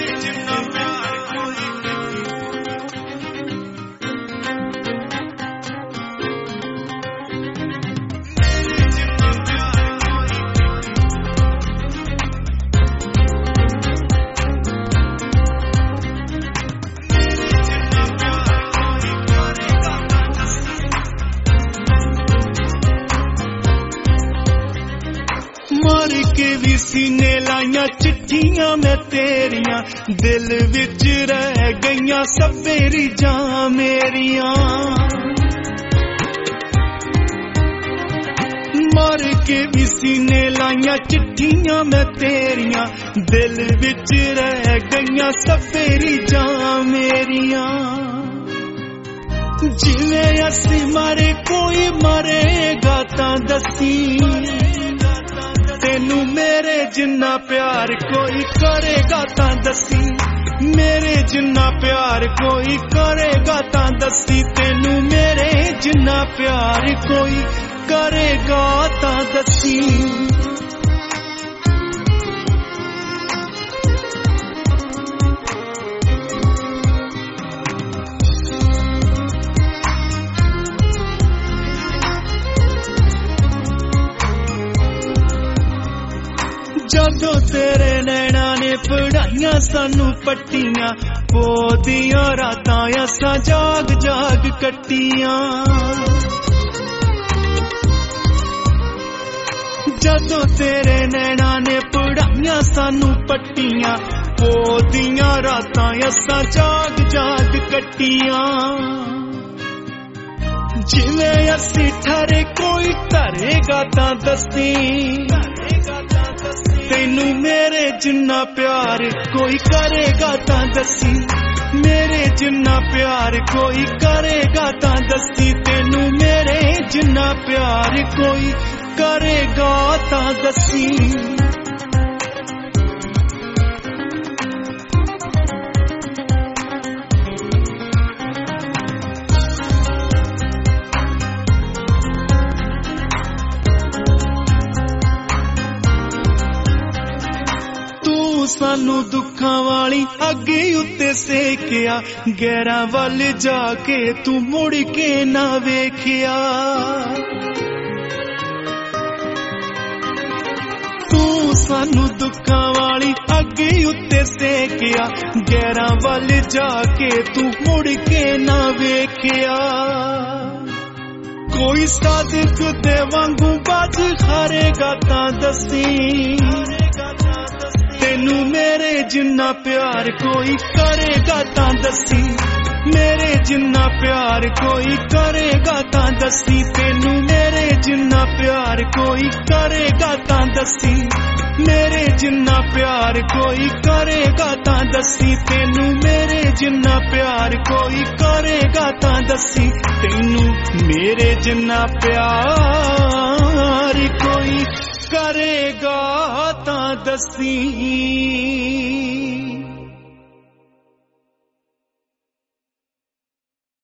मार के भी सीने लाइया चिट्ठियां मैं तेरिया दिल विच रह गईयां सवेरी जा मेरिया मार के भी सीने लाइया चिट्ठियां मैं तेरिया दिल विच रह गईयां सवेरी जा मेरिया जिवें असी मारे कोई मरेगा तां दसी तेनू मेरे जिन्ना प्यार कोई करेगा तां दसी मेरे जिन्ना प्यार कोई करेगा तां दसी तेनू मेरे जिन्ना प्यार कोई करेगा तां दसी जदों तेरे नैना ने पढ़ाइयां सानू पट्टियां पोदियां रातां असां जाग जाग कट्टियां जदों तेरे नैना ने पढ़ाइयां सानू पट्टियां पोदियां रातां असां जाग जाग कट्टियां जिवें असी ठहरे कोई धरेगा तां दसी तेनू मेरे जिन्ना प्यार कोई करेगा तां दसी मेरे जिन्ना प्यार कोई करेगा तां दसी तेनू मेरे जिन्ना प्यार कोई करेगा तां दसी सानू दुखां वाली अगे उत्ते सेकिया गैरां वल जाके तू मुड़ के ना वेखिया तू सानू दुखां वाली अगे उत्ते सेकिया गैरां वल जाके तू मुड़ के ना वेखिया कोई सादिक दे वांगू बाज हारेगा तां दसी तेनू मेरे जिन्ना प्यार कोई करेगा तां दसी मेरे जिन्ना प्यार कोई करेगा तां दसी तेनू मेरे जिन्ना प्यार कोई करेगा तां दसी मेरे जिन्ना प्यार कोई करेगा तां दसी तेनू मेरे जिन्ना प्यार कोई करेगा तां दसी तेनू मेरे जिन्ना प्यार कोई करेगा तां दसी।